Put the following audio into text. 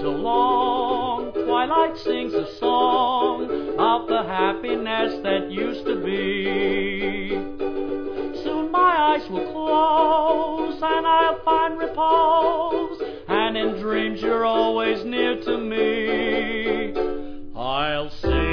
so long, twilight sings a song of the happiness that used to be. Soon my eyes will close and I'll find repose, and in dreams you're always near to me. I'll sing